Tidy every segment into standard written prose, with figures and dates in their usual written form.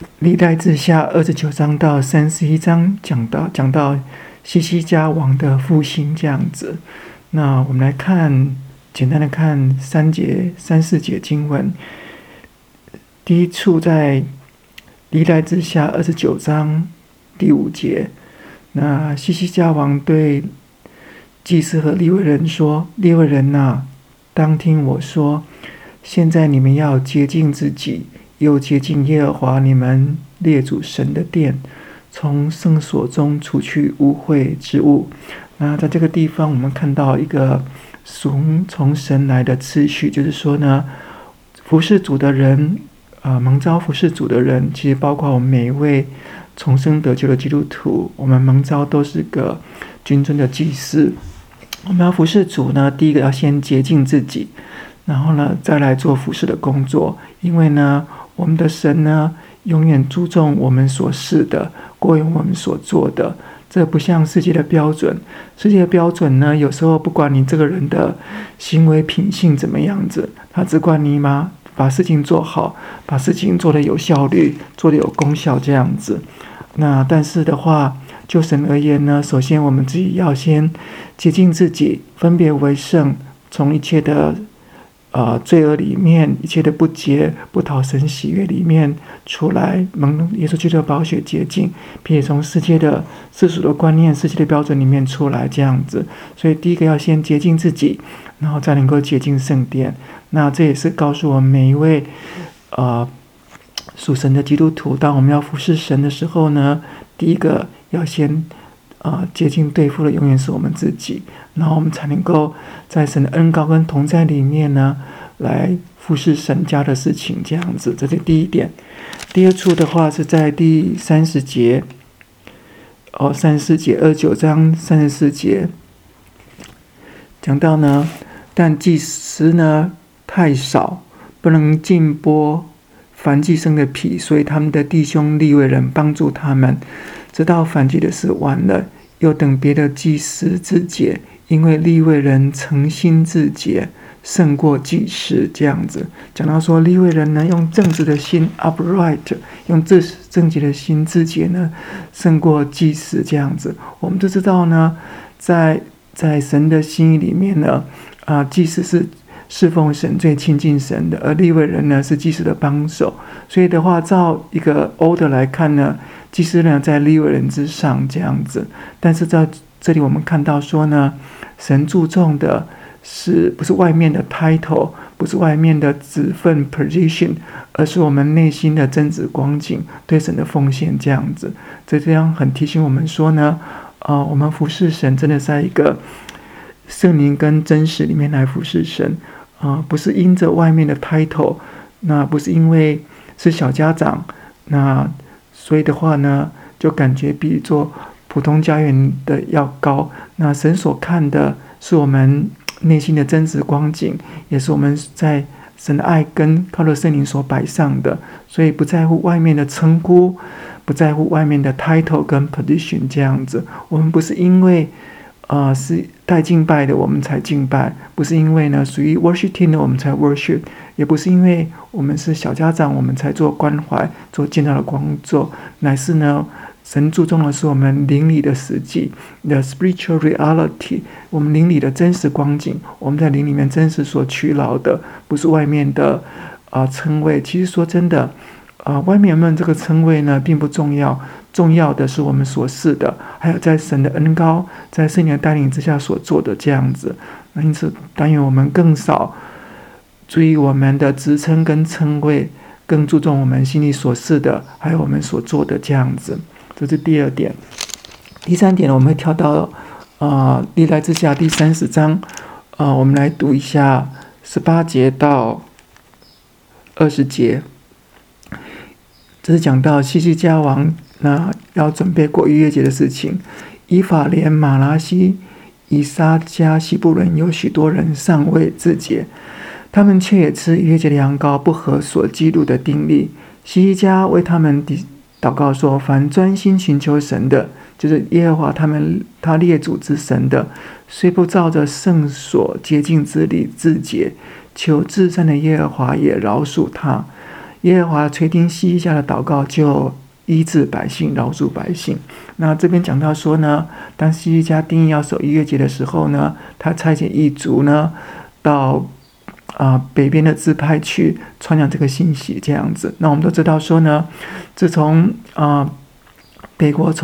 历代志下29章到31章讲到西西家王的复兴这样子。那我们来看，简单的看34节经文。第一处在历代志下29章第5节，那西西家王对祭司和利未人说：利未人啊，当听我说，现在你们要洁净自己，又洁净耶和华你们列祖神的殿，从圣所中除去污秽之物。那在这个地方我们看到一个从神来的次序，就是说呢，服侍主的人蒙召服侍主的人，其实包括我们每一位重生得救的基督徒，我们蒙召都是个君尊的祭司。我们要服侍主呢，第一个要先洁净自己，然后呢再来做服侍的工作。因为呢，我们的神呢永远注重我们所示的，过于我们所做的。这不像世界的标准，世界的标准呢，有时候不管你这个人的行为品性怎么样子，他只管你把事情做好，把事情做得有效率，做得有功效这样子。那但是的话，就神而言呢，首先我们自己要先洁净自己，分别为圣，从一切的罪恶里面，一切的不洁不讨神喜悦里面出来，蒙耶稣基督的宝血洁净，并且从世俗的观念、世界的标准里面出来这样子。所以第一个要先洁净自己，然后再能够洁净圣殿。那这也是告诉我们每一位属神的基督徒，当我们要服侍神的时候呢，第一个要先洁净对付的永远是我们自己，然后我们才能够在神的恩膏跟同在里面呢，来服侍神家的事情这样子。这是第一点。第二处的话是在第30节，34节29章34节讲到呢，但祭司呢太少，不能尽剥燔祭牲的皮，所以他们的弟兄利未人帮助他们，直到燔祭的事完了，又等别的祭司自洁，因为利未人诚心自洁，胜过祭司这样子。讲到说利未人呢，用正直的心 upright， 用正直的心自洁呢，胜过祭司这样子。我们都知道呢，在神的心意里面呢，祭司是侍奉神最亲近神的，而利未人呢是祭司的帮手。所以的话，照一个 order 来看呢，祭司呢在利未人之上这样子。但是在这里我们看到说呢，神注重的不是外面的 title， 不是外面的职分 position， 而是我们内心的真实光景，对神的奉献这样子。这样很提醒我们说呢，我们服侍神真的在一个圣灵跟真实里面来服侍神，不是因着外面的 title， 那不是因为是小家长，那所以的话呢，就感觉比做普通家园的要高。那神所看的是我们内心的真实光景，也是我们在神的爱跟靠着圣灵所摆上的，所以不在乎外面的称呼，不在乎外面的 title 跟 position 这样子。我们不是因为是带敬拜的我们才敬拜，不是因为呢属于 worship team 的我们才 worship， 也不是因为我们是小家长我们才做关怀做建造的工作，乃是呢神注重的是我们灵里的实际的 spiritual reality， 我们灵里的真实光景，我们在灵里面真实所取劳的，不是外面的称谓。其实说真的，外面有没有这个称谓呢并不重要，重要的是我们所示的，还有在神的恩膏在圣灵的带领之下所做的这样子。那因此但愿我们更少注意我们的职称跟称谓，更注重我们心里所示的，还有我们所做的这样子。这是第二点。第三点我们会跳到历代志下第30章，我们来读一下18节到20节。这是讲到西西家王要准备过逾越节的事情。以法莲、马拉西、以撒加西布伦有许多人尚未自洁，他们却也吃逾越节的羊羔，不合所记录的定例。西西家为他们祷告说：凡专心寻求神的，就是耶和华他列祖之神的，虽不照着圣所洁净之礼自洁，求至善的耶和华也饶恕他。 耶和华垂听希西家的祷告，就医治百姓，饶恕百姓。那这边讲到说呢，当希西家定义要守逾越节的时候呢，他差遣异族呢到北边的支派去传扬这个信息，这样子。那我们都知道说呢，自从北国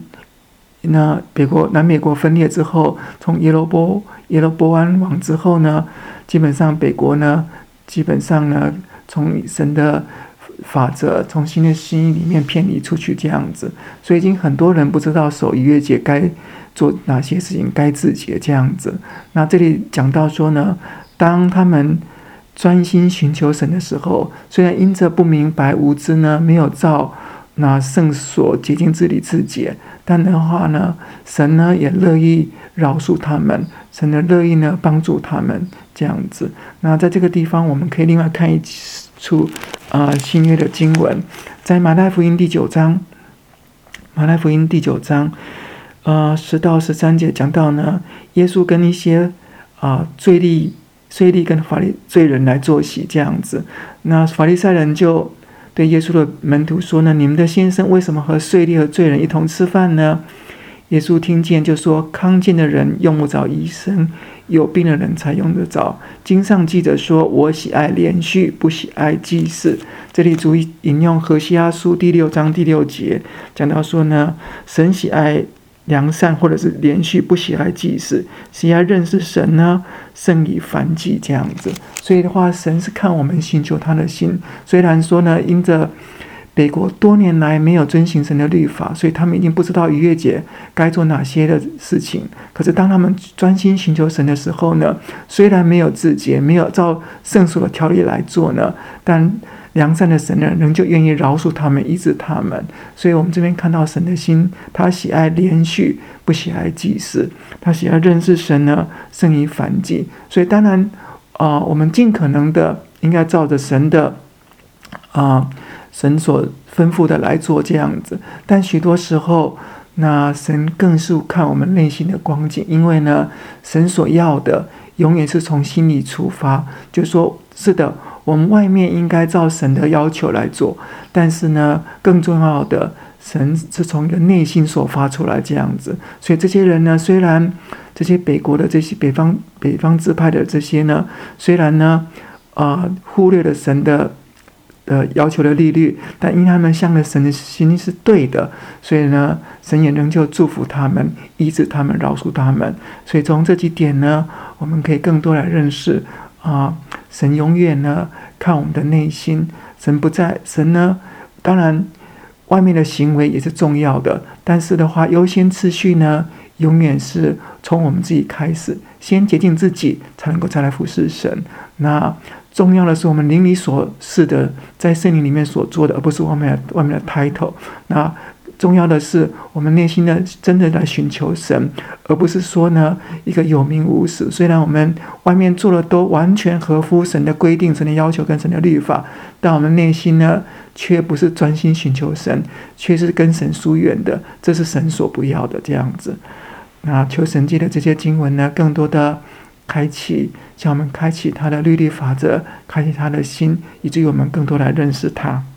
南美国分裂之后，从耶罗波安王之后呢，基本上北国呢，从神的法则，从新的心意里面偏离出去，这样子。所以已经很多人不知道守逾越节该做哪些事情，该自洁这样子。那这里讲到说呢，当他们专心寻求神的时候，虽然因着不明白无知呢，没有照那圣所洁净之理自洁，但的话呢，神呢也乐意饶恕他们，神的乐意呢帮助他们这样子。那在这个地方，我们可以另外看一处新约的经文，在马太福音第九章10到13节讲到呢，耶稣跟一些税吏跟法利罪人来坐席这样子。那法利赛人就对耶稣的门徒说呢，你们的先生为什么和税吏和罪人一同吃饭呢？耶稣听见就说，康健的人用不着医生，有病的人才用得着。经上记着说，我喜爱连续，不喜爱祭祀。这里主引用何西阿书第6章第6节，讲到说呢，神喜爱良善或者是连续，不喜爱祭祀，喜爱认识神呢胜于燔祭这样子。所以的话，神是看我们寻求他的心。虽然说呢，因着北国多年来没有遵行神的律法，所以他们已经不知道逾越节该做哪些的事情。可是当他们专心寻求神的时候呢，虽然没有自洁，没有照圣所的条例来做呢，但良善的神呢，仍旧愿意饶恕他们，医治他们。所以我们这边看到神的心，他喜爱连续，不喜爱祭祀，他喜爱认识神呢胜于燔祭。所以当然我们尽可能的应该照着神的神所吩咐的来做这样子。但许多时候，那神更是看我们内心的光景，因为呢，神所要的永远是从心里出发。就说是的，我们外面应该照神的要求来做，但是呢，更重要的，神是从一个内心所发出来这样子。所以这些人呢，虽然这些北国的这些北方支派的这些呢，虽然呢忽略了神的要求的利率，但因他们向着神的心是对的，所以呢，神也仍旧祝福他们，医治他们，饶恕他们。所以从这几点呢，我们可以更多来认识神永远呢看我们的内心。神呢，当然外面的行为也是重要的，但是的话，优先次序呢，永远是从我们自己开始，先洁净自己，才能够再来服侍神。那重要的是我们灵里所示的，在圣灵里面所做的，而不是外面的 title。那重要的是我们内心的真的来寻求神，而不是说呢一个有名无实。虽然我们外面做的都完全合乎神的规定、神的要求跟神的律法，但我们内心呢却不是专心寻求神，却是跟神疏远的，这是神所不要的这样子。那求神借的这些经文呢，更多的向我们开启他的律例法则，开启他的心，以至于我们更多来认识他。